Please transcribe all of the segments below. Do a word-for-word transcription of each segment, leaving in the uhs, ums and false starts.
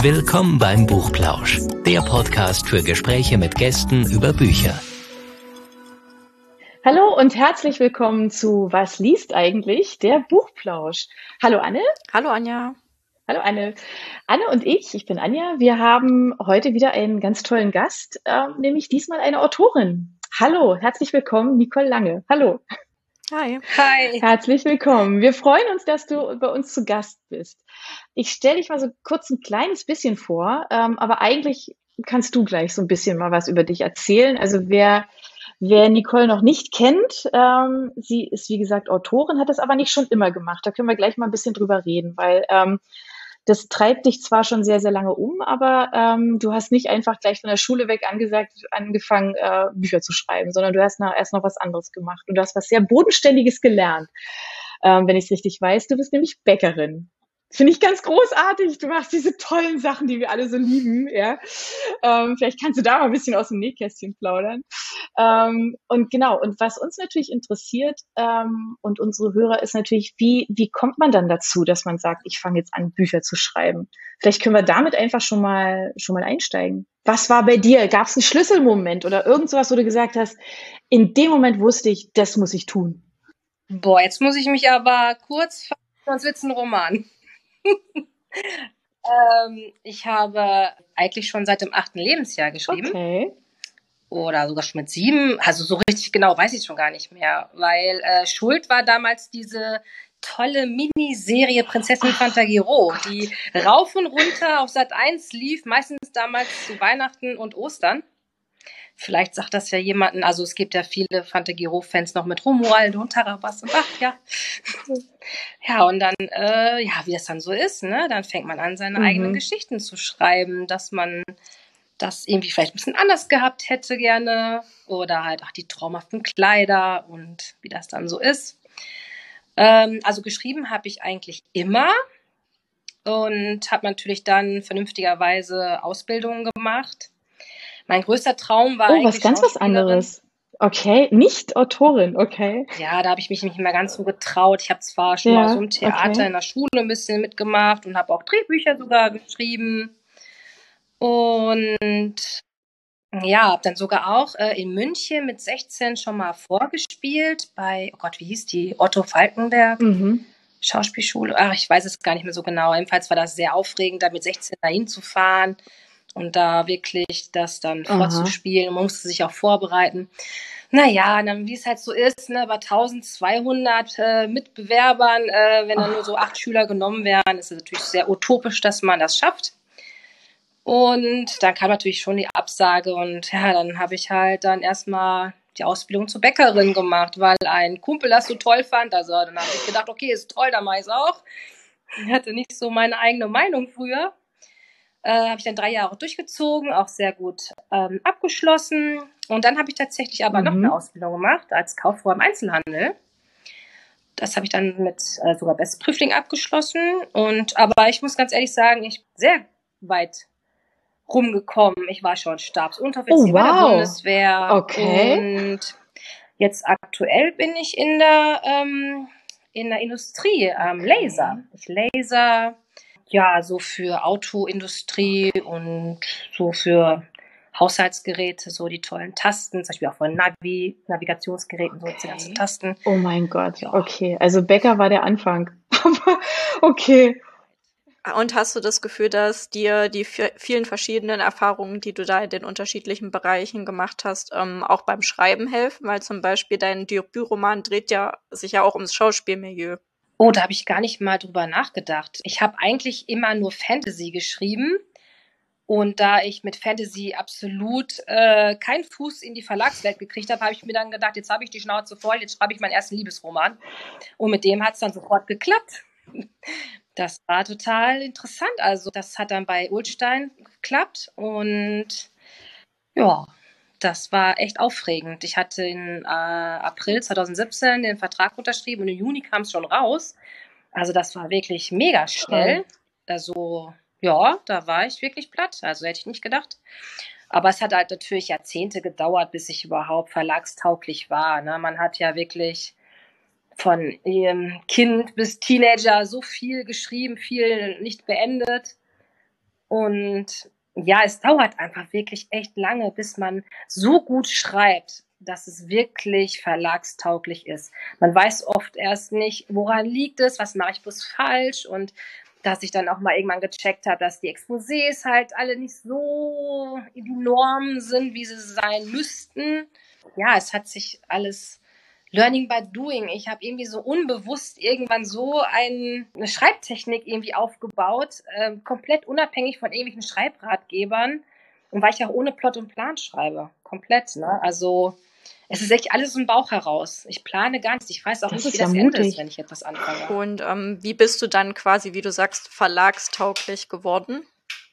Willkommen beim Buchplausch, der Podcast für Gespräche mit Gästen über Bücher. Hallo und herzlich willkommen zu Was liest eigentlich? Der Buchplausch. Hallo Anne. Hallo Anja. Hallo Anne. Anne und ich, ich bin Anja, wir haben heute wieder einen ganz tollen Gast, äh, nämlich diesmal eine Autorin. Hallo, herzlich willkommen, Nicole Lange. Hallo. Hi. Hi. Herzlich willkommen. Wir freuen uns, dass du bei uns zu Gast bist. Ich stelle dich mal so kurz ein kleines bisschen vor, ähm, aber eigentlich kannst du gleich so ein bisschen mal was über dich erzählen. Also wer, wer Nicole noch nicht kennt, ähm, sie ist wie gesagt Autorin, hat das aber nicht schon immer gemacht. Da können wir gleich mal ein bisschen drüber reden, weil ähm, das treibt dich zwar schon sehr, sehr lange um, aber ähm, du hast nicht einfach gleich von der Schule weg angesagt, angefangen, äh, Bücher zu schreiben, sondern du hast noch, erst noch was anderes gemacht. Und du hast was sehr Bodenständiges gelernt, ähm, wenn ich es richtig weiß. Du bist nämlich Bäckerin. Finde ich ganz großartig. Du machst diese tollen Sachen, die wir alle so lieben. Ja, ähm, vielleicht kannst du da mal ein bisschen aus dem Nähkästchen plaudern. Ähm, und genau, und was uns natürlich interessiert ähm, und unsere Hörer ist natürlich, wie, wie kommt man dann dazu, dass man sagt, ich fange jetzt an, Bücher zu schreiben? Vielleicht können wir damit einfach schon mal, schon mal einsteigen. Was war bei dir? Gab es einen Schlüsselmoment oder irgend sowas, wo du gesagt hast, in dem Moment wusste ich, das muss ich tun? Boah, jetzt muss ich mich aber kurz fassen, sonst wird's ein Roman. ähm, ich habe eigentlich schon seit dem achten Lebensjahr geschrieben. Okay. Oder sogar schon mit sieben. Also so richtig genau weiß ich schon gar nicht mehr. Weil äh, Schuld war damals diese tolle Miniserie Prinzessin Fantagiro, die rauf und runter auf Sat eins lief, meistens damals zu Weihnachten und Ostern. Vielleicht sagt das ja jemanden, also es gibt ja viele Fantagiro-Fans noch mit Romuald und Tarabas und ach ja. Ja, und dann, äh, ja, wie das dann so ist, ne, dann fängt man an, seine Mhm. eigenen Geschichten zu schreiben, dass man das irgendwie vielleicht ein bisschen anders gehabt hätte gerne oder halt, ach, die traumhaften Kleider und wie das dann so ist. Ähm, also geschrieben habe ich eigentlich immer und habe natürlich dann vernünftigerweise Ausbildungen gemacht. Mein größter Traum war Oh, eigentlich was ganz was Schauspielerin. anderes. Okay, nicht Autorin, okay. Ja, da habe ich mich nicht mehr ganz so getraut. Ich habe zwar schon mal Ja, so im Theater okay. in der Schule ein bisschen mitgemacht und habe auch Drehbücher sogar geschrieben. Und ja, habe dann sogar auch äh, in München mit sechzehn schon mal vorgespielt bei, oh Gott, wie hieß die? Otto Falckenberg Mhm. Schauspielschule. Ach, ich weiß es gar nicht mehr so genau. Jedenfalls war das sehr aufregend, da mit sechzehn dahin zu fahren und da wirklich das dann Aha. vorzuspielen. Man musste sich auch vorbereiten. Naja, dann wie es halt so ist, ne, bei zwölfhundert äh, Mitbewerbern, äh, wenn dann nur so acht Schüler genommen werden, ist es natürlich sehr utopisch, dass man das schafft. Und dann kam natürlich schon die Absage und ja, dann habe ich halt dann erstmal die Ausbildung zur Bäckerin gemacht, weil ein Kumpel das so toll fand. Also dann habe ich gedacht, okay, ist toll, dann mache ich es auch. Ich hatte nicht so meine eigene Meinung früher. Äh, habe ich dann drei Jahre durchgezogen, auch sehr gut ähm, abgeschlossen. Und dann habe ich tatsächlich aber noch Mhm. eine Ausbildung gemacht als Kauffrau im Einzelhandel. Das habe ich dann mit äh, sogar Bestprüfling abgeschlossen. Und aber ich muss ganz ehrlich sagen, ich bin sehr weit rumgekommen. Ich war schon Stabsunteroffizier Oh, bei der wow. Bundeswehr. Okay. Und jetzt aktuell bin ich in der, ähm, in der Industrie, ähm, Okay. Laser. Ich laser, ja, so für Autoindustrie und so für Haushaltsgeräte, so die tollen Tasten, zum Beispiel auch von Navi, Navigationsgeräten, so diese ganzen Okay. Tasten. Oh mein Gott. Ja. Okay. Also Bäcker war der Anfang. Aber okay. Und hast du das Gefühl, dass dir die vi- vielen verschiedenen Erfahrungen, die du da in den unterschiedlichen Bereichen gemacht hast, ähm, auch beim Schreiben helfen? Weil zum Beispiel dein Debütroman dreht ja sich ja auch ums Schauspielmilieu. Oh, da habe ich gar nicht mal drüber nachgedacht. Ich habe eigentlich immer nur Fantasy geschrieben. Und da ich mit Fantasy absolut äh, keinen Fuß in die Verlagswelt gekriegt habe, habe ich mir dann gedacht, jetzt habe ich die Schnauze voll, jetzt schreibe ich meinen ersten Liebesroman. Und mit dem hat es dann sofort geklappt. Das war total interessant. Also das hat dann bei Ullstein geklappt und ja, das war echt aufregend. Ich hatte in äh, April zwanzig siebzehn den Vertrag unterschrieben und im Juni kam es schon raus. Also das war wirklich mega schnell. Toll. Also ja, da war ich wirklich platt. Also hätte ich nicht gedacht. Aber es hat halt natürlich Jahrzehnte gedauert, bis ich überhaupt verlagstauglich war. Ne? Man hat ja wirklich von ähm, Kind bis Teenager so viel geschrieben, viel nicht beendet. Und ja, es dauert einfach wirklich echt lange, bis man so gut schreibt, dass es wirklich verlagstauglich ist. Man weiß oft erst nicht, woran liegt es, was mache ich bloß falsch, und dass ich dann auch mal irgendwann gecheckt habe, dass die Exposés halt alle nicht so die Normen sind, wie sie sein müssten. Ja, es hat sich alles Learning by Doing. Ich habe irgendwie so unbewusst irgendwann so ein, eine Schreibtechnik irgendwie aufgebaut, äh, komplett unabhängig von irgendwelchen Schreibratgebern, und weil ich auch ohne Plot und Plan schreibe. Komplett, ne? Also es ist echt alles aus dem Bauch heraus. Ich plane gar nichts. Ich weiß auch Das nicht, ist wie ja das Ende ist, mutig. wenn ich etwas anfange. Und ähm, wie bist du dann quasi, wie du sagst, verlagstauglich geworden?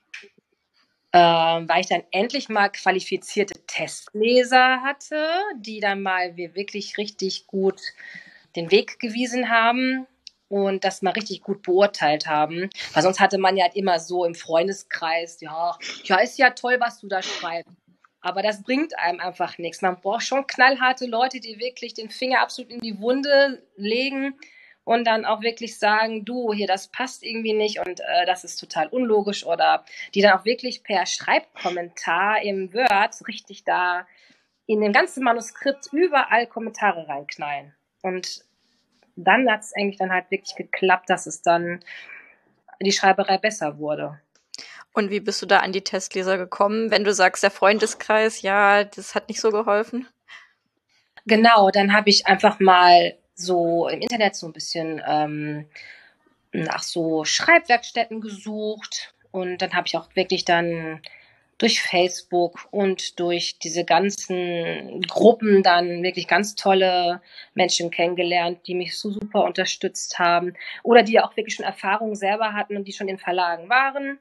Ähm, weil ich dann endlich mal qualifizierte Testleser hatte, die dann mal wir wirklich richtig gut den Weg gewiesen haben und das mal richtig gut beurteilt haben. Weil sonst hatte man ja halt immer so im Freundeskreis, ja, ja, ist ja toll, was du da schreibst. Aber das bringt einem einfach nichts. Man braucht schon knallharte Leute, die wirklich den Finger absolut in die Wunde legen und dann auch wirklich sagen, du, hier, das passt irgendwie nicht und äh, das ist total unlogisch, oder die dann auch wirklich per Schreibkommentar im Word richtig da in dem ganzen Manuskript überall Kommentare reinknallen. Und dann hat es eigentlich dann halt wirklich geklappt, dass es dann die Schreiberei besser wurde. Und wie bist du da an die Testleser gekommen, wenn du sagst, der Freundeskreis, ja, das hat nicht so geholfen? Genau, dann habe ich einfach mal so im Internet so ein bisschen ähm, nach so Schreibwerkstätten gesucht, und dann habe ich auch wirklich dann durch Facebook und durch diese ganzen Gruppen dann wirklich ganz tolle Menschen kennengelernt, die mich so super unterstützt haben oder die auch wirklich schon Erfahrungen selber hatten und die schon in Verlagen waren.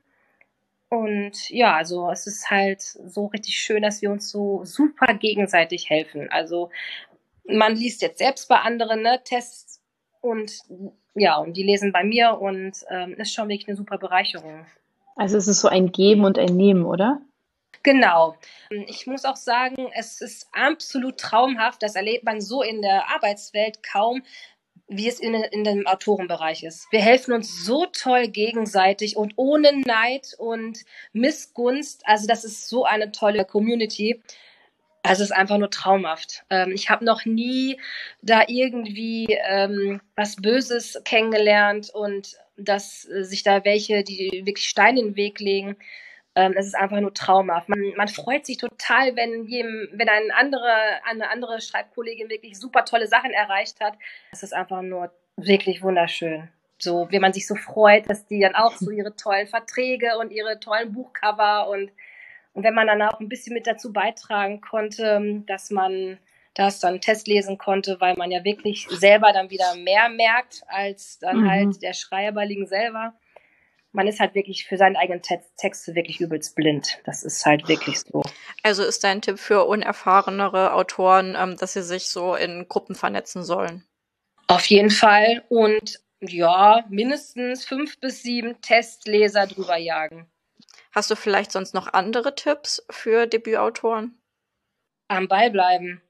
Und ja, also es ist halt so richtig schön, dass wir uns so super gegenseitig helfen. Also man liest jetzt selbst bei anderen, ne, Tests, und ja, und die lesen bei mir, und ähm, ist schon wirklich eine super Bereicherung. Also es ist so ein Geben und ein Nehmen, oder? Genau. Ich muss auch sagen, es ist absolut traumhaft. Das erlebt man so in der Arbeitswelt kaum, wie es in, in dem Autorenbereich ist. Wir helfen uns so toll gegenseitig und ohne Neid und Missgunst. Also das ist so eine tolle Community. Also es ist einfach nur traumhaft. Ähm, ich habe noch nie da irgendwie ähm, was Böses kennengelernt und dass äh, sich da welche, die wirklich Steine in den Weg legen. Ähm, es ist einfach nur traumhaft. Man, man freut sich total, wenn, jedem, wenn ein andere, eine andere Schreibkollegin wirklich super tolle Sachen erreicht hat. Es ist einfach nur wirklich wunderschön. So, wie man sich so freut, dass die dann auch so ihre tollen Verträge und ihre tollen Buchcover und Und wenn man dann auch ein bisschen mit dazu beitragen konnte, dass man das dann testlesen konnte, weil man ja wirklich selber dann wieder mehr merkt als dann Mhm. halt der Schreiberling selber. Man ist halt wirklich für seinen eigenen Text, Texte wirklich übelst blind. Das ist halt wirklich so. Also ist dein Tipp für unerfahrenere Autoren, ähm, dass sie sich so in Gruppen vernetzen sollen? Auf jeden Fall. Und ja, mindestens fünf bis sieben Testleser drüber jagen. Hast du vielleicht sonst noch andere Tipps für Debütautoren? Am Ball bleiben.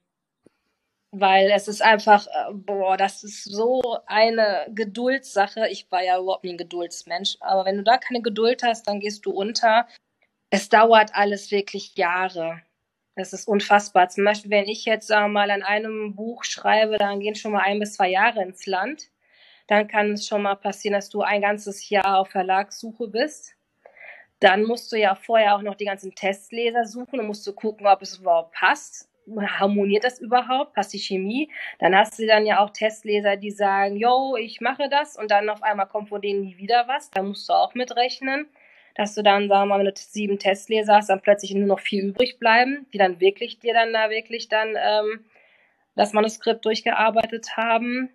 Weil es ist einfach, äh, boah, das ist so eine Geduldssache. Ich war ja überhaupt nie ein Geduldsmensch. Aber wenn du da keine Geduld hast, dann gehst du unter. Es dauert alles wirklich Jahre. Es ist unfassbar. Zum Beispiel, wenn ich jetzt, sagen wir mal, an einem Buch schreibe, dann gehen schon mal ein bis zwei Jahre ins Land. Dann kann es schon mal passieren, dass du ein ganzes Jahr auf Verlagssuche bist. Dann musst du ja vorher auch noch die ganzen Testleser suchen und musst du gucken, ob es überhaupt passt. Harmoniert das überhaupt? Passt die Chemie? Dann hast du dann ja auch Testleser, die sagen, yo, ich mache das, und dann auf einmal kommt von denen nie wieder was. Da musst du auch mitrechnen, dass du dann, sagen wir mal, wenn du sieben Testleser hast, dann plötzlich nur noch vier übrig bleiben, die dann wirklich dir dann da wirklich dann ähm, das Manuskript durchgearbeitet haben.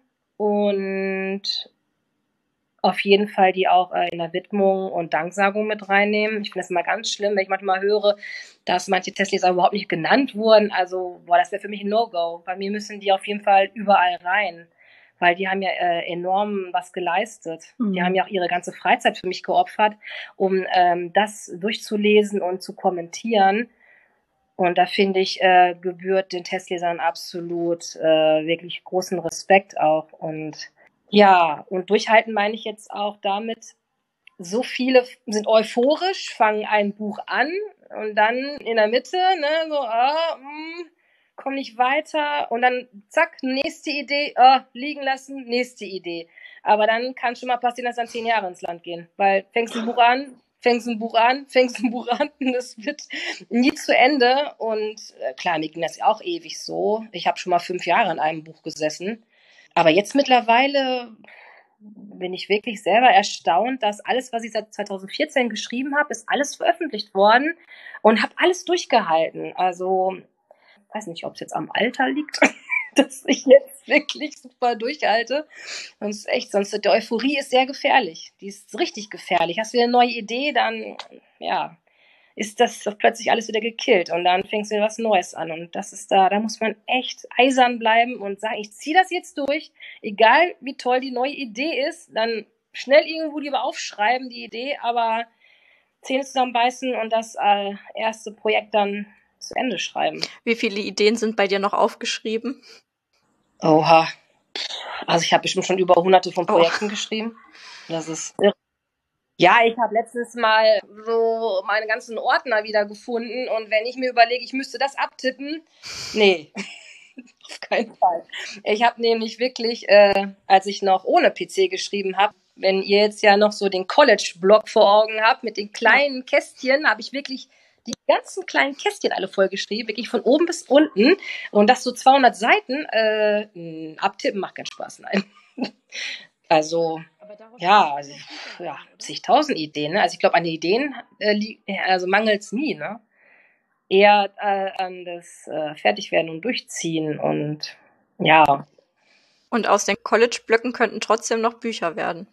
Und auf jeden Fall die auch äh, in der Widmung und Danksagung mit reinnehmen. Ich finde das immer ganz schlimm, wenn ich manchmal höre, dass manche Testleser überhaupt nicht genannt wurden. Also, boah, das wäre für mich ein No-Go. Bei mir müssen die auf jeden Fall überall rein, weil die haben ja äh, enorm was geleistet. Mhm. Die haben ja auch ihre ganze Freizeit für mich geopfert, um ähm, das durchzulesen und zu kommentieren. Und da finde ich, äh, gebührt den Testlesern absolut äh, wirklich großen Respekt auch. Und ja, und durchhalten meine ich jetzt auch damit, so viele sind euphorisch, fangen ein Buch an und dann in der Mitte, ne, so, ah, mh, komm nicht weiter und dann zack, nächste Idee, ah, liegen lassen, nächste Idee. Aber dann kann schon mal passieren, dass dann zehn Jahre ins Land gehen, weil fängst ein Buch an, fängst ein Buch an, fängst ein Buch an und das wird nie zu Ende und äh, klar, mir ging das ja auch ewig so. Ich habe schon mal fünf Jahre an einem Buch gesessen, aber jetzt mittlerweile bin ich wirklich selber erstaunt, dass alles, was ich seit zwanzig vierzehn geschrieben habe, ist alles veröffentlicht worden und habe alles durchgehalten. Also, ich weiß nicht, ob es jetzt am Alter liegt, dass ich jetzt wirklich super durchhalte. Sonst echt, sonst die Euphorie ist sehr gefährlich. Die ist richtig gefährlich. Hast du wieder eine neue Idee, dann, ja, ist das plötzlich alles wieder gekillt und dann fängst du wieder was Neues an und das ist da, da muss man echt eisern bleiben und sagen, ich ziehe das jetzt durch, egal wie toll die neue Idee ist, dann schnell irgendwo lieber aufschreiben, die Idee, aber Zähne zusammenbeißen und das äh, erste Projekt dann zu Ende schreiben. Wie viele Ideen sind bei dir noch aufgeschrieben? Oha, also ich habe bestimmt schon über hunderte von Projekten oh. geschrieben, das ist irre. Ja, ich habe letztes Mal so meine ganzen Ordner wieder gefunden und wenn ich mir überlege, ich müsste das abtippen, nee, auf keinen Fall. Ich habe nämlich wirklich, äh, als ich noch ohne P C geschrieben habe, wenn ihr jetzt ja noch so den College-Blog vor Augen habt mit den kleinen Kästchen, habe ich wirklich die ganzen kleinen Kästchen alle vollgeschrieben, wirklich von oben bis unten und das so zweihundert Seiten, äh, abtippen macht keinen Spaß, nein. Also, ja, also, ja, zigtausend Ideen, ne? Also ich glaube, an Ideen äh, also mangelt es nie, ne? Eher äh, an das äh, Fertigwerden und Durchziehen und ja. Und aus den College-Blöcken könnten trotzdem noch Bücher werden.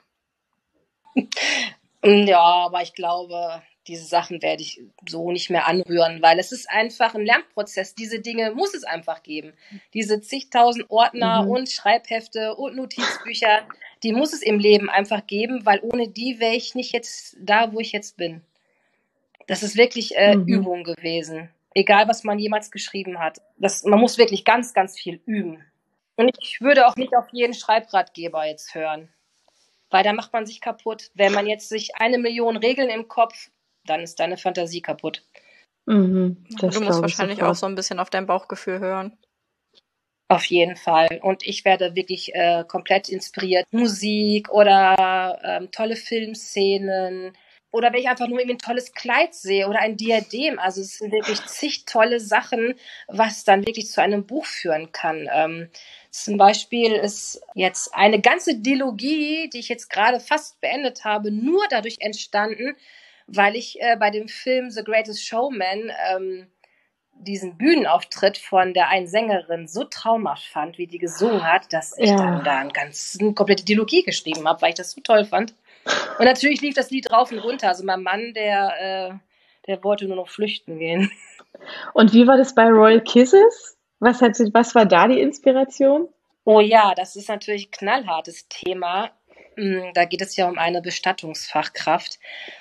Ja, aber ich glaube, diese Sachen werde ich so nicht mehr anrühren, weil es ist einfach ein Lernprozess. Diese Dinge muss es einfach geben. Diese zigtausend Ordner mhm. und Schreibhefte und Notizbücher, die muss es im Leben einfach geben, weil ohne die wäre ich nicht jetzt da, wo ich jetzt bin. Das ist wirklich äh, mhm. Übung gewesen. Egal, was man jemals geschrieben hat. Das, man muss wirklich ganz, ganz viel üben. Und ich würde auch nicht auf jeden Schreibratgeber jetzt hören. Weil da macht man sich kaputt. Wenn man jetzt sich eine Million Regeln im Kopf, dann ist deine Fantasie kaputt. Mhm, du musst wahrscheinlich sofort auch so ein bisschen auf dein Bauchgefühl hören. Auf jeden Fall. Und ich werde wirklich äh, komplett inspiriert. Musik oder ähm, tolle Filmszenen. Oder wenn ich einfach nur irgendwie ein tolles Kleid sehe oder ein Diadem. Also es sind wirklich zig tolle Sachen, was dann wirklich zu einem Buch führen kann. Ähm, zum Beispiel ist jetzt eine ganze Dilogie, die ich jetzt gerade fast beendet habe, nur dadurch entstanden, weil ich äh, bei dem Film The Greatest Showman ähm, diesen Bühnenauftritt von der einen Sängerin so traumhaft fand, wie die gesungen hat, dass ich ja. dann da eine ganz eine komplette Dilogie geschrieben habe, weil ich das so toll fand. Und natürlich lief das Lied rauf und runter. Also mein Mann, der, äh, der wollte nur noch flüchten gehen. Und wie war das bei Royal Kisses? Was, hat, was war da die Inspiration? Oh ja, das ist natürlich ein knallhartes Thema. Da geht es ja um eine Bestattungsfachkraft.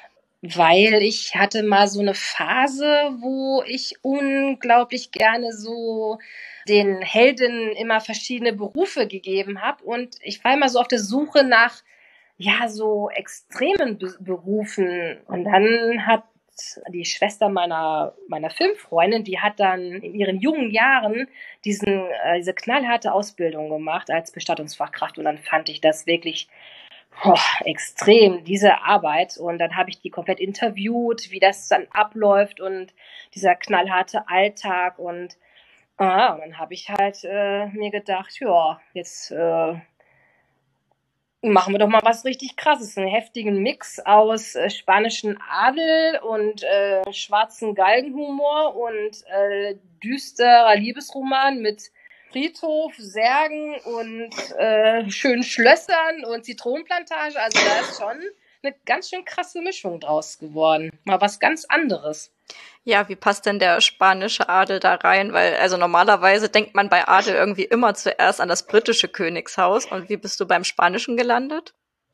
Weil ich hatte mal so eine Phase, wo ich unglaublich gerne so den Helden immer verschiedene Berufe gegeben habe. Und ich war immer so auf der Suche nach, ja, so extremen Be- Berufen. Und dann hat die Schwester meiner, meiner Filmfreundin, die hat dann in ihren jungen Jahren diesen, äh, diese knallharte Ausbildung gemacht als Bestattungsfachkraft. Und dann fand ich das wirklich Oh, extrem, diese Arbeit. Und dann habe ich die komplett interviewt, wie das dann abläuft und dieser knallharte Alltag. Und, ah, und dann habe ich halt äh, mir gedacht, ja, jetzt äh, machen wir doch mal was richtig Krasses. Einen heftigen Mix aus äh, spanischen Adel und äh, schwarzen Galgenhumor und äh, düsterer Liebesroman mit Friedhof, Särgen und äh, schönen Schlössern und Zitronenplantage. Also da ist schon eine ganz schön krasse Mischung draus geworden. Mal was ganz anderes. Ja, wie passt denn der spanische Adel da rein? Weil, also normalerweise denkt man bei Adel irgendwie immer zuerst an das britische Königshaus. Und wie bist du beim Spanischen gelandet?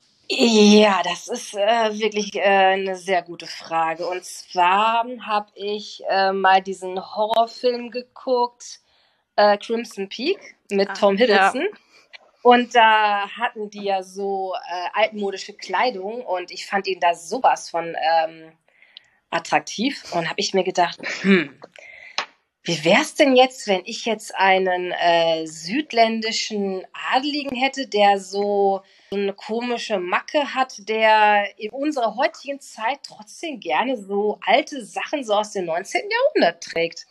Ja, das ist äh, wirklich äh, eine sehr gute Frage. Und zwar habe ich äh, mal diesen Horrorfilm geguckt, Crimson Peak mit ah, Tom Hiddleston. Ja. Und da hatten die ja so äh, altmodische Kleidung und ich fand ihn da sowas von ähm, attraktiv und habe ich mir gedacht, hm, wie wär's denn jetzt, wenn ich jetzt einen äh, südländischen Adeligen hätte, der so eine komische Macke hat, der in unserer heutigen Zeit trotzdem gerne so alte Sachen so aus dem neunzehnten. Jahrhundert trägt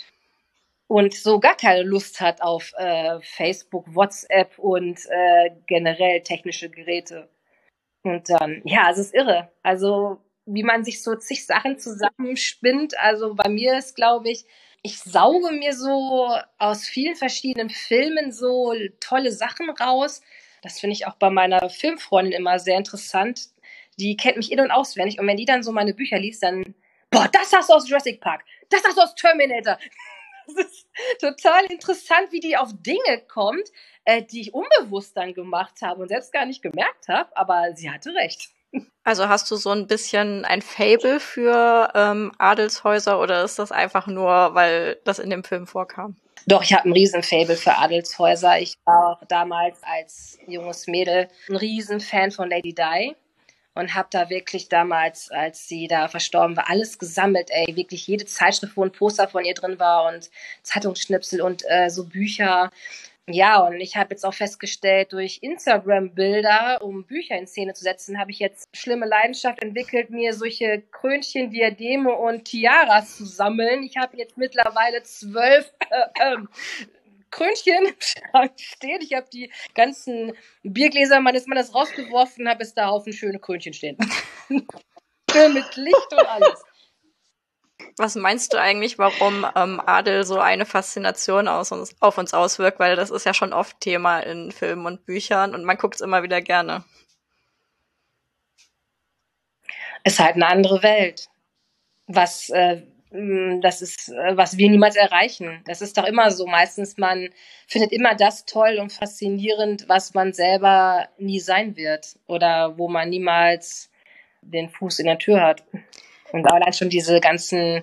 und so gar keine Lust hat auf äh, Facebook, WhatsApp und äh, generell technische Geräte. Und dann, ja, es ist irre. Also wie man sich so zig Sachen zusammenspinnt. Also bei mir ist, glaube ich, ich sauge mir so aus vielen verschiedenen Filmen so tolle Sachen raus. Das finde ich auch bei meiner Filmfreundin immer sehr interessant. Die kennt mich in- und auswendig. Und wenn die dann so meine Bücher liest, dann, boah, das hast du aus Jurassic Park. Das hast du aus Terminator. Das ist total interessant, wie die auf Dinge kommt, äh, die ich unbewusst dann gemacht habe und selbst gar nicht gemerkt habe. Aber sie hatte recht. Also hast du so ein bisschen ein Faible für ähm, Adelshäuser oder ist das einfach nur, weil das in dem Film vorkam? Doch, ich habe ein Riesenfaible für Adelshäuser. Ich war auch damals als junges Mädel ein Riesenfan von Lady Di und habe da wirklich damals, als sie da verstorben war, alles gesammelt. Ey, wirklich jede Zeitschrift, wo ein Poster von ihr drin war und Zeitungsschnipsel und äh, so Bücher. Ja, und ich habe jetzt auch festgestellt, durch Instagram-Bilder, um Bücher in Szene zu setzen, habe ich jetzt schlimme Leidenschaft entwickelt, mir solche Krönchen, Diademe und Tiaras zu sammeln. Ich habe jetzt mittlerweile zwölf äh, äh, Krönchen im Schrank stehen. Ich habe die ganzen Biergläser meines Mannes rausgeworfen, habe es da auf ein schöne Krönchen stehen. Schön mit Licht und alles. Was meinst du eigentlich, warum ähm, Adel so eine Faszination aus uns, auf uns auswirkt? Weil das ist ja schon oft Thema in Filmen und Büchern und man guckt es immer wieder gerne. Es ist halt eine andere Welt. Was, äh, das ist, äh, was wir niemals erreichen. Das ist doch immer so. Meistens, man findet immer das toll und faszinierend, was man selber nie sein wird. Oder wo man niemals den Fuß in der Tür hat. Und allein schon diese ganzen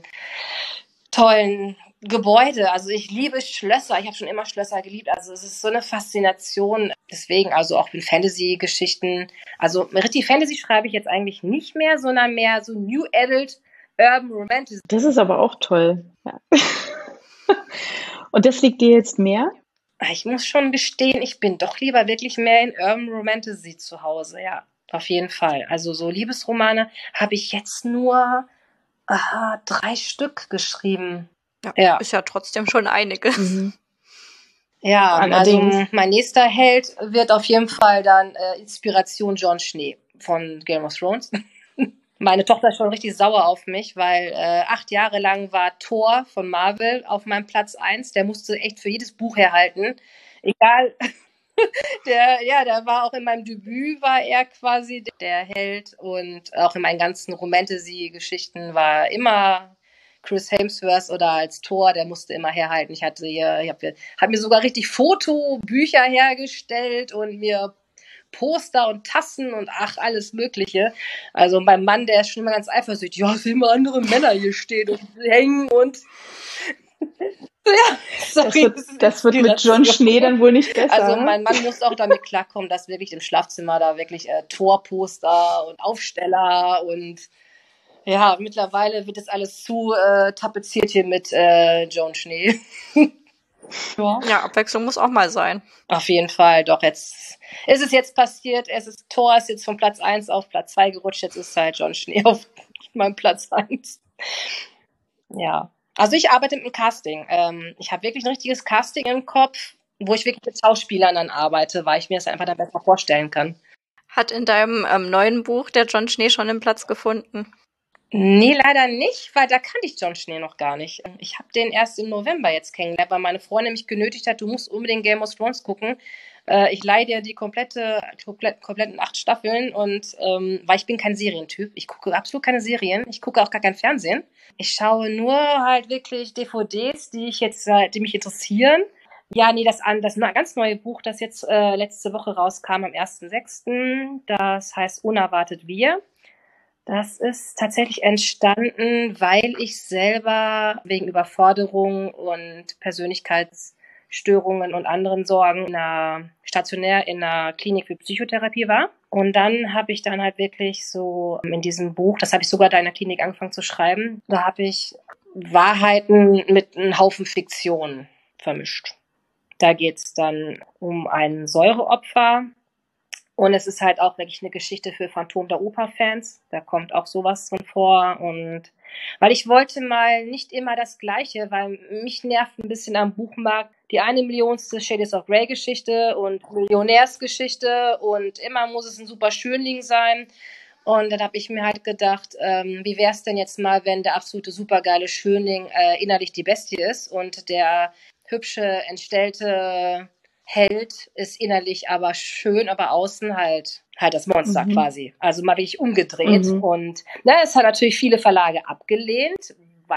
tollen Gebäude. Also ich liebe Schlösser. Ich habe schon immer Schlösser geliebt. Also es ist so eine Faszination. Deswegen, also auch mit Fantasy-Geschichten. Also richtig Fantasy schreibe ich jetzt eigentlich nicht mehr, sondern mehr so New Adult, Urban Romantic. Das ist aber auch toll. Ja. Und das liegt dir jetzt mehr? Ich muss schon gestehen, ich bin doch lieber wirklich mehr in Urban Romantasy zu Hause, ja. Auf jeden Fall. Also so Liebesromane habe ich jetzt nur aha, drei Stück geschrieben. Ja, Ja. ist ja trotzdem schon einiges. Mhm. Ja, Allerdings. also mein nächster Held wird auf jeden Fall dann äh, Inspiration Jon Schnee von Game of Thrones. Meine Tochter ist schon richtig sauer auf mich, weil äh, acht Jahre lang war Thor von Marvel auf meinem Platz eins. Der musste echt für jedes Buch herhalten. Egal. Der, ja, der war auch in meinem Debüt, war er quasi der Held und auch in meinen ganzen Romantasy-Geschichten war immer Chris Hemsworth oder als Thor, der musste immer herhalten. Ich hatte hier, ich habe hab mir sogar richtig Fotobücher hergestellt und mir Poster und Tassen und ach, alles Mögliche. Also mein Mann, der ist schon immer ganz eifersüchtig. Ja, es sind immer andere Männer hier stehen und hängen und ja, sorry, das wird, das wird mit Jon Schnee dann wohl nicht besser. Also mein Mann muss auch damit klarkommen, dass wirklich im Schlafzimmer da wirklich äh, Torposter und Aufsteller und ja, mittlerweile wird das alles zu äh, tapeziert hier mit äh, Jon Schnee. Ja. Ja, Abwechslung muss auch mal sein. Auf jeden Fall, doch jetzt ist es jetzt passiert, es ist Thor ist jetzt von Platz eins auf Platz zwei gerutscht, jetzt ist halt Jon Schnee auf meinem Platz eins. Ja. Also ich arbeite mit dem Casting. Ähm, ich habe wirklich ein richtiges Casting im Kopf, wo ich wirklich mit Schauspielern dann arbeite, weil ich mir das einfach dann besser vorstellen kann. Hat in deinem ähm, neuen Buch der Jon Schnee schon einen Platz gefunden? Nee, leider nicht, weil da kannte ich Jon Schnee noch gar nicht. Ich habe den erst im November jetzt kennengelernt, weil meine Freundin mich genötigt hat, du musst unbedingt Game of Thrones gucken. Äh, ich leihe dir die komplette, komplett, kompletten acht Staffeln und ähm, weil ich bin kein Serientyp. Ich gucke absolut keine Serien. Ich gucke auch gar kein Fernsehen. Ich schaue nur halt wirklich D V Ds, die ich jetzt, die mich interessieren. Ja, nee, das, das ganz neue Buch, das jetzt äh, letzte Woche rauskam am ersten sechsten Das heißt Unerwartet Wir. Das ist tatsächlich entstanden, weil ich selber wegen Überforderung und Persönlichkeits Störungen und anderen Sorgen in einer, stationär in einer Klinik für Psychotherapie war. Und dann habe ich dann halt wirklich so in diesem Buch, das habe ich sogar da in der Klinik angefangen zu schreiben, da habe ich Wahrheiten mit einem Haufen Fiktion vermischt. Da geht es dann um ein Säureopfer. Und es ist halt auch wirklich eine Geschichte für Phantom der Oper-Fans. Da kommt auch sowas drin vor. Und weil ich wollte mal nicht immer das Gleiche, weil mich nervt ein bisschen am Buchmarkt die eine Millionste Shades of Grey Geschichte und Millionärsgeschichte und immer muss es ein super Schönling sein. Und dann habe ich mir halt gedacht, ähm, wie wäre es denn jetzt mal, wenn der absolute supergeile Schönling äh, innerlich die Bestie ist und der hübsche, entstellte Held ist innerlich aber schön, aber außen halt halt das Monster Mhm. quasi. Also mal wirklich umgedreht. Mhm. Und na, es hat natürlich viele Verlage abgelehnt,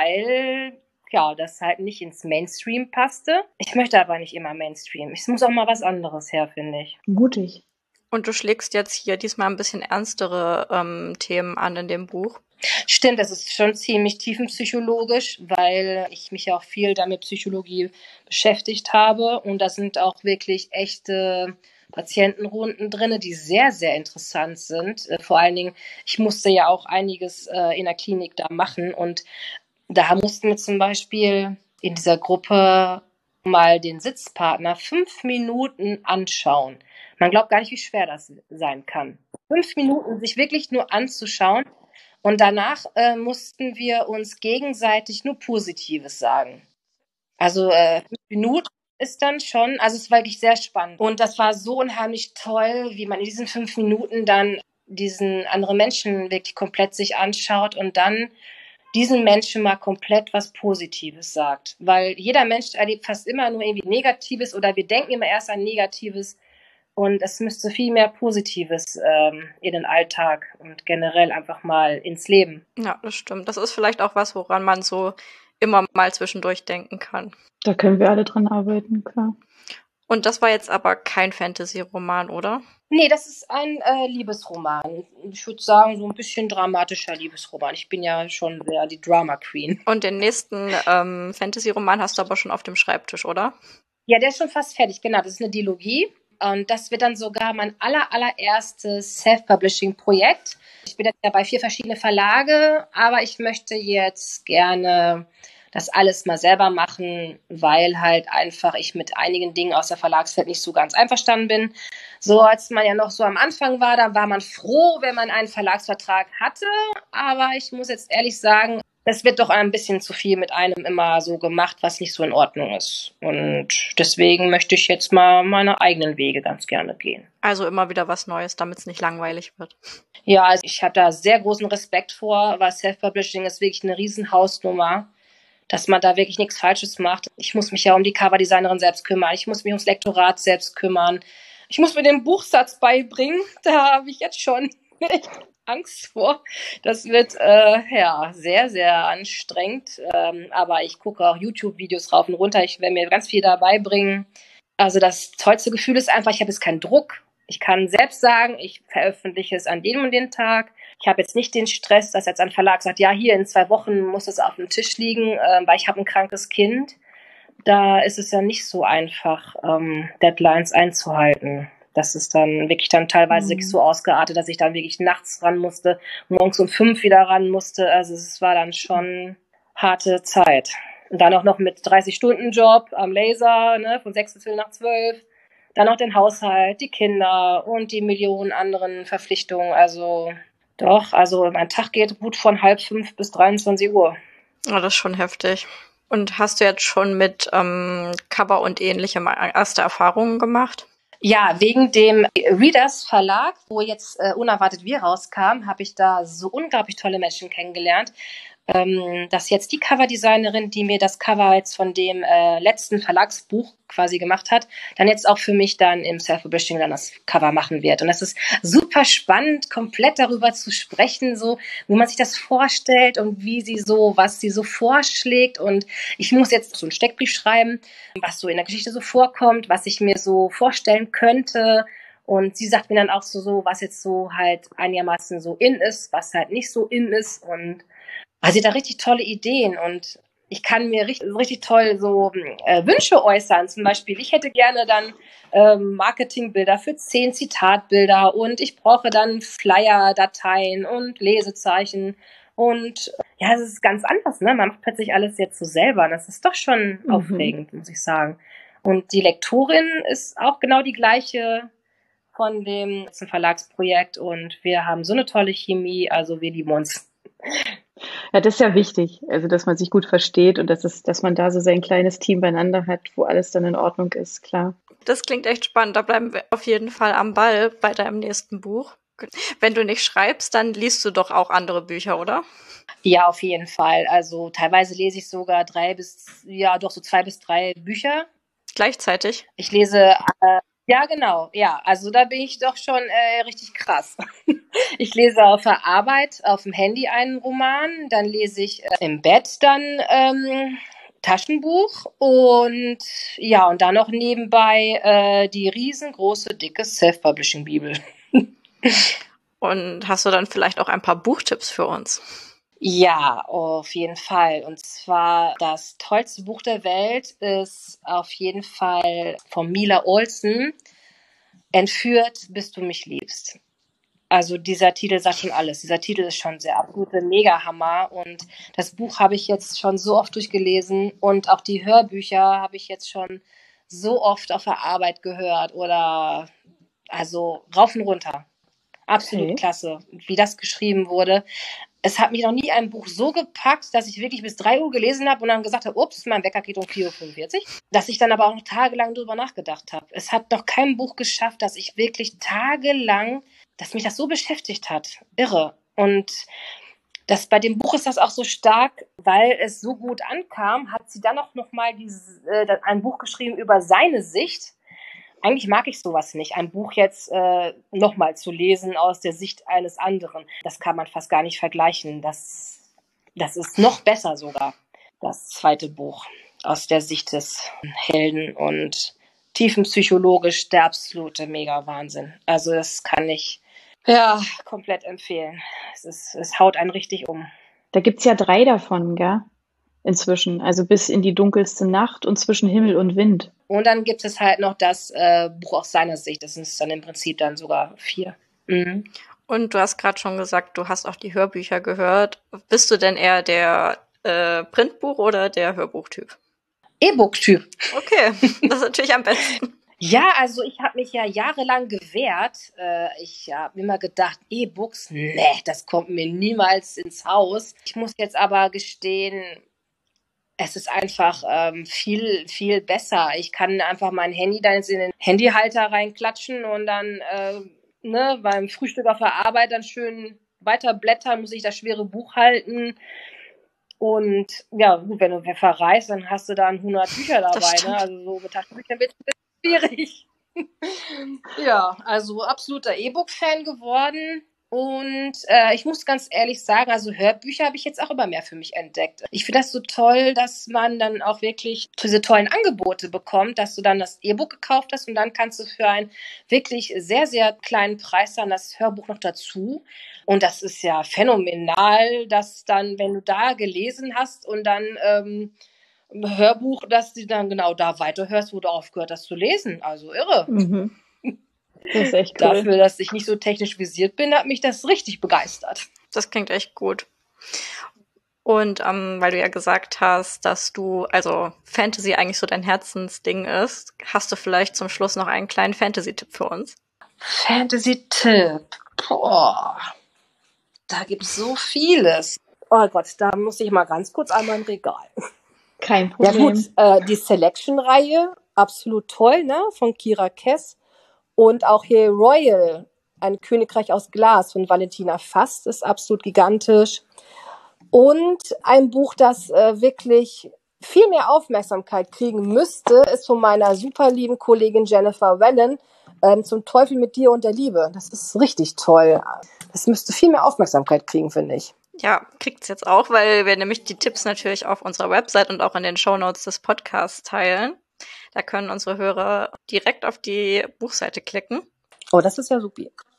weil ja, das halt nicht ins Mainstream passte. Ich möchte aber nicht immer Mainstream. Es muss auch mal was anderes her, finde ich. Mutig. Und du schlägst jetzt hier diesmal ein bisschen ernstere ähm, Themen an in dem Buch. Stimmt, das ist schon ziemlich tiefenpsychologisch, weil ich mich ja auch viel damit Psychologie beschäftigt habe. Und da sind auch wirklich echte Patientenrunden drin, die sehr, sehr interessant sind. Äh, vor allen Dingen, ich musste ja auch einiges äh, in der Klinik da machen. Und da mussten wir zum Beispiel in dieser Gruppe mal den Sitzpartner fünf Minuten anschauen. Man glaubt gar nicht, wie schwer das sein kann. Fünf Minuten sich wirklich nur anzuschauen. Und danach äh, mussten wir uns gegenseitig nur Positives sagen. Also äh, fünf Minuten ist dann schon, also es war wirklich sehr spannend. Und das war so unheimlich toll, wie man in diesen fünf Minuten dann diesen anderen Menschen wirklich komplett sich anschaut und dann diesen Menschen mal komplett was Positives sagt. Weil jeder Mensch erlebt fast immer nur irgendwie Negatives oder wir denken immer erst an Negatives. Und es müsste viel mehr Positives ähm, in den Alltag und generell einfach mal ins Leben. Ja, das stimmt. Das ist vielleicht auch was, woran man so immer mal zwischendurch denken kann. Da können wir alle dran arbeiten, klar. Und das war jetzt aber kein Fantasy-Roman, oder? Nee, das ist ein äh, Liebesroman. Ich würde sagen, so ein bisschen dramatischer Liebesroman. Ich bin ja schon sehr die Drama Queen. Und den nächsten ähm, Fantasy-Roman hast du aber schon auf dem Schreibtisch, oder? Ja, der ist schon fast fertig, genau. Das ist eine Dilogie. Und das wird dann sogar mein aller, allererstes Self-Publishing-Projekt. Ich bin jetzt ja bei vier verschiedene Verlage, aber ich möchte jetzt gerne das alles mal selber machen, weil halt einfach ich mit einigen Dingen aus der Verlagswelt nicht so ganz einverstanden bin. So als man ja noch so am Anfang war, da war man froh, wenn man einen Verlagsvertrag hatte. Aber ich muss jetzt ehrlich sagen, es wird doch ein bisschen zu viel mit einem immer so gemacht, was nicht so in Ordnung ist. Und deswegen möchte ich jetzt mal meine eigenen Wege ganz gerne gehen. Also immer wieder was Neues, damit es nicht langweilig wird. Ja, also ich habe da sehr großen Respekt vor, weil Self-Publishing ist wirklich eine riesen Hausnummer, dass man da wirklich nichts Falsches macht. Ich muss mich ja um die Coverdesignerin selbst kümmern. Ich muss mich ums Lektorat selbst kümmern. Ich muss mir den Buchsatz beibringen. Da habe ich jetzt schon echt Angst vor. Das wird äh, ja sehr, sehr anstrengend. Ähm, aber ich gucke auch YouTube-Videos rauf und runter. Ich werde mir ganz viel dabei bringen. Also das tollste Gefühl ist einfach, ich habe jetzt keinen Druck. Ich kann selbst sagen, ich veröffentliche es an dem und den Tag. Ich habe jetzt nicht den Stress, dass jetzt ein Verlag sagt, ja, hier in zwei Wochen muss es auf dem Tisch liegen, äh, weil ich habe ein krankes Kind. Da ist es ja nicht so einfach, ähm, Deadlines einzuhalten. Das ist dann wirklich dann teilweise wirklich so ausgeartet, dass ich dann wirklich nachts ran musste, morgens um fünf wieder ran musste. Also es war dann schon harte Zeit. Und dann auch noch mit dreißig-Stunden-Job am Laser, ne, von sechs bis viertel nach zwölf. Dann noch den Haushalt, die Kinder und die Millionen anderen Verpflichtungen. Also doch, also mein Tag geht gut von halb fünf bis dreiundzwanzig Uhr. Oh, das ist schon heftig. Und hast du jetzt schon mit ähm, Cover und Ähnlichem erste Erfahrungen gemacht? Ja, wegen dem Readers Verlag, wo jetzt äh, unerwartet wir rauskam, habe ich da so unglaublich tolle Menschen kennengelernt, ähm, dass jetzt die Coverdesignerin, die mir das Cover jetzt von dem äh, letzten Verlagsbuch quasi gemacht hat, dann jetzt auch für mich dann im Self-Publishing dann das Cover machen wird. Und das ist super spannend, komplett darüber zu sprechen, so wie man sich das vorstellt und wie sie so, was sie so vorschlägt. Und ich muss jetzt so einen Steckbrief schreiben, was so in der Geschichte so vorkommt, was ich mir so vorstellen könnte. Und sie sagt mir dann auch so, so was jetzt so halt einigermaßen so in ist, was halt nicht so in ist. Und also sie hat da richtig tolle Ideen und ich kann mir richtig, richtig toll so äh, Wünsche äußern. Zum Beispiel, ich hätte gerne dann ähm, Marketingbilder für zehn Zitatbilder und ich brauche dann Flyer-Dateien und Lesezeichen. Und ja, es ist ganz anders, ne? Man macht plötzlich alles jetzt so selber. Das ist doch schon Mhm. aufregend, muss ich sagen. Und die Lektorin ist auch genau die gleiche von dem letzten Verlagsprojekt und wir haben so eine tolle Chemie, also wir lieben uns. Ja, das ist ja wichtig, also dass man sich gut versteht und dass es, dass man da so sein kleines Team beieinander hat, wo alles dann in Ordnung ist, klar. Das klingt echt spannend. Da bleiben wir auf jeden Fall am Ball bei deinem nächsten Buch. Wenn du nicht schreibst, dann liest du doch auch andere Bücher, oder? Ja, auf jeden Fall. Also teilweise lese ich sogar drei bis, ja, doch so zwei bis drei Bücher. Gleichzeitig? Ich lese, äh, ja, genau, ja, also da bin ich doch schon äh, richtig krass. Ich lese auf der Arbeit, auf dem Handy einen Roman, dann lese ich äh, im Bett dann ähm, Taschenbuch und ja, und dann noch nebenbei äh, die riesengroße, dicke Self-Publishing-Bibel. Und hast du dann vielleicht auch ein paar Buchtipps für uns? Ja, auf jeden Fall. Und zwar das tollste Buch der Welt ist auf jeden Fall von Mila Olsen, Entführt, bis du mich liebst. Also dieser Titel sagt schon alles. Dieser Titel ist schon sehr absolute Mega-Hammer. Und das Buch habe ich jetzt schon so oft durchgelesen. Und auch die Hörbücher habe ich jetzt schon so oft auf der Arbeit gehört. Oder also rauf und runter. Absolut Okay. klasse, wie das geschrieben wurde. Es hat mich noch nie ein Buch so gepackt, dass ich wirklich bis drei Uhr gelesen habe und dann gesagt habe, ups, mein Wecker geht um vier Uhr fünfundvierzig, dass ich dann aber auch noch tagelang drüber nachgedacht habe. Es hat noch kein Buch geschafft, dass ich wirklich tagelang, dass mich das so beschäftigt hat. Irre. Und das, bei dem Buch ist das auch so stark, weil es so gut ankam, hat sie dann auch noch mal dieses, äh, ein Buch geschrieben über seine Sicht. Eigentlich mag ich sowas nicht, ein Buch jetzt äh, nochmal zu lesen aus der Sicht eines anderen. Das kann man fast gar nicht vergleichen. Das, das ist noch besser sogar, das zweite Buch aus der Sicht des Helden und tiefenpsychologisch der absolute Mega-Wahnsinn. Also das kann ich ja komplett empfehlen. Es, ist, es haut einen richtig um. Da gibt's ja drei davon, gell? Inzwischen. Also bis in die dunkelste Nacht und zwischen Himmel und Wind. Und dann gibt es halt noch das äh, Buch aus seiner Sicht. Das sind dann im Prinzip dann sogar vier. Mhm. Und du hast gerade schon gesagt, du hast auch die Hörbücher gehört. Bist du denn eher der äh, Printbuch- oder der Hörbuchtyp? E-Book-Typ. Okay, das ist natürlich am besten. Ja, also ich habe mich ja jahrelang gewehrt. Äh, ich habe immer gedacht, E-Books, nee, das kommt mir niemals ins Haus. Ich muss jetzt aber gestehen, es ist einfach ähm, viel, viel besser. Ich kann einfach mein Handy dann jetzt in den Handyhalter reinklatschen und dann äh, ne, beim Frühstück auf der Arbeit dann schön weiter blättern, muss ich das schwere Buch halten. Und ja, gut, wenn du verreist, dann hast du dann hundert Bücher dabei. Ne? Also so mit Taschenbüchern wird es ein bisschen schwierig. Ja, also absoluter E-Book-Fan geworden. Und äh, ich muss ganz ehrlich sagen, also Hörbücher habe ich jetzt auch immer mehr für mich entdeckt. Ich finde das so toll, dass man dann auch wirklich diese tollen Angebote bekommt, dass du dann das E-Book gekauft hast und dann kannst du für einen wirklich sehr, sehr kleinen Preis dann das Hörbuch noch dazu. Und das ist ja phänomenal, dass dann, wenn du da gelesen hast und dann ähm, im Hörbuch, dass du dann genau da weiterhörst, wo du aufgehört hast zu lesen. Also irre. Mhm. Das ist echt cool. Dafür, dass ich nicht so technisch visiert bin, hat mich das richtig begeistert. Das klingt echt gut. Und ähm, weil du ja gesagt hast, dass du, also Fantasy eigentlich so dein Herzensding ist, hast du vielleicht zum Schluss noch einen kleinen Fantasy-Tipp für uns? Fantasy-Tipp? Boah, da gibt's so vieles. Oh Gott, da muss ich mal ganz kurz einmal im Regal. Kein Ja Problem. gut, äh, die Selection-Reihe, absolut toll, ne, von Kira Kess. Und auch hier Royal, ein Königreich aus Glas von Valentina Fast, ist absolut gigantisch. Und ein Buch, das äh, wirklich viel mehr Aufmerksamkeit kriegen müsste, ist von meiner super lieben Kollegin Jennifer Wellen, ähm, Zum Teufel mit dir und der Liebe. Das ist richtig toll. Das müsste viel mehr Aufmerksamkeit kriegen, finde ich. Ja, kriegt's jetzt auch, weil wir nämlich die Tipps natürlich auf unserer Website und auch in den Shownotes des Podcasts teilen. Da können unsere Hörer direkt auf die Buchseite klicken. Oh, das ist ja supi.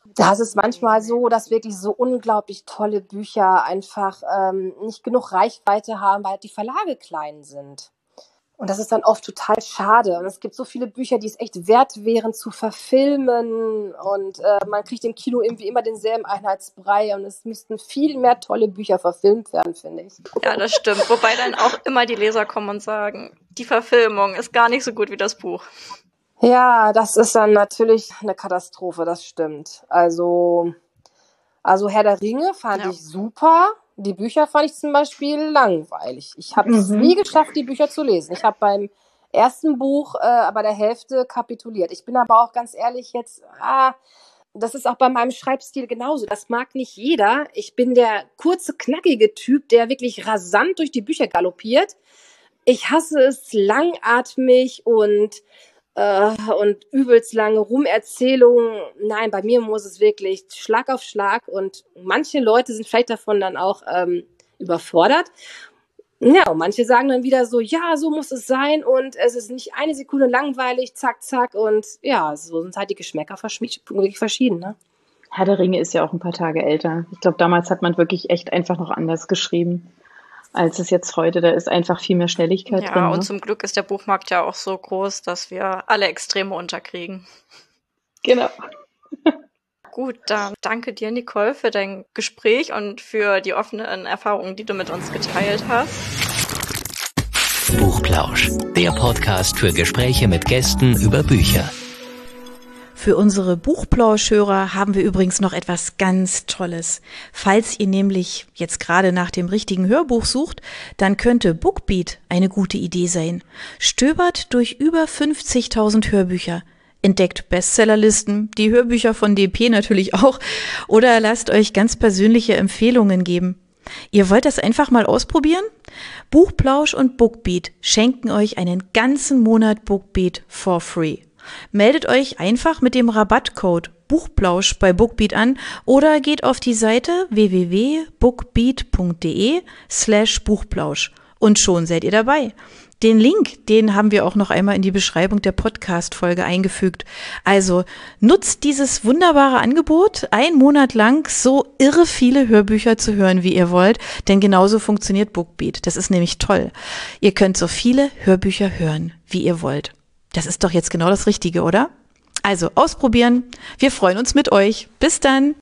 Das ist manchmal so, dass wirklich so unglaublich tolle Bücher einfach ähm, nicht genug Reichweite haben, weil die Verlage klein sind. Und das ist dann oft total schade. Und es gibt so viele Bücher, die es echt wert wären zu verfilmen. Und äh, man kriegt im Kino irgendwie immer denselben Einheitsbrei. Und es müssten viel mehr tolle Bücher verfilmt werden, finde ich. Ja, das stimmt. Wobei dann auch immer die Leser kommen und sagen, die Verfilmung ist gar nicht so gut wie das Buch. Ja, das ist dann natürlich eine Katastrophe, das stimmt. Also, also Herr der Ringe fand Ja. ich super. Die Bücher fand ich zum Beispiel langweilig. Ich habe es Mhm. nie geschafft, die Bücher zu lesen. Ich habe beim ersten Buch äh, aber der Hälfte kapituliert. Ich bin aber auch ganz ehrlich jetzt, ah, das ist auch bei meinem Schreibstil genauso. Das mag nicht jeder. Ich bin der kurze, knackige Typ, der wirklich rasant durch die Bücher galoppiert. Ich hasse es langatmig und äh, und übelst lange Rumerzählungen. Nein, bei mir muss es wirklich Schlag auf Schlag und manche Leute sind vielleicht davon dann auch ähm, überfordert. Ja, und manche sagen dann wieder so, ja, so muss es sein und es ist nicht eine Sekunde langweilig, zack, zack und ja, so sind halt die Geschmäcker verschmi- wirklich verschieden, ne? Herr der Ringe ist ja auch ein paar Tage älter. Ich glaube, damals hat man wirklich echt einfach noch anders geschrieben, als es jetzt heute. Da ist einfach viel mehr Schnelligkeit Ja, drin. und Ne? zum Glück ist der Buchmarkt ja auch so groß, dass wir alle Extreme unterkriegen. Genau. Gut, dann danke dir, Nicole, für dein Gespräch und für die offenen Erfahrungen, die du mit uns geteilt hast. Buchplausch, der Podcast für Gespräche mit Gästen über Bücher. Für unsere Buchplauschhörer haben wir übrigens noch etwas ganz Tolles. Falls ihr nämlich jetzt gerade nach dem richtigen Hörbuch sucht, dann könnte Bookbeat eine gute Idee sein. Stöbert durch über fünfzigtausend Hörbücher. Entdeckt Bestsellerlisten, die Hörbücher von D P natürlich auch, oder lasst euch ganz persönliche Empfehlungen geben. Ihr wollt das einfach mal ausprobieren? Buchplausch und Bookbeat schenken euch einen ganzen Monat Bookbeat for free. Meldet euch einfach mit dem Rabattcode Buchplausch bei Bookbeat an oder geht auf die Seite w w w punkt bookbeat punkt d e slash Buchplausch und schon seid ihr dabei. Den Link, den haben wir auch noch einmal in die Beschreibung der Podcast-Folge eingefügt. Also nutzt dieses wunderbare Angebot, einen Monat lang so irre viele Hörbücher zu hören, wie ihr wollt, denn genauso funktioniert Bookbeat. Das ist nämlich toll. Ihr könnt so viele Hörbücher hören, wie ihr wollt. Das ist doch jetzt genau das Richtige, oder? Also ausprobieren. Wir freuen uns mit euch. Bis dann.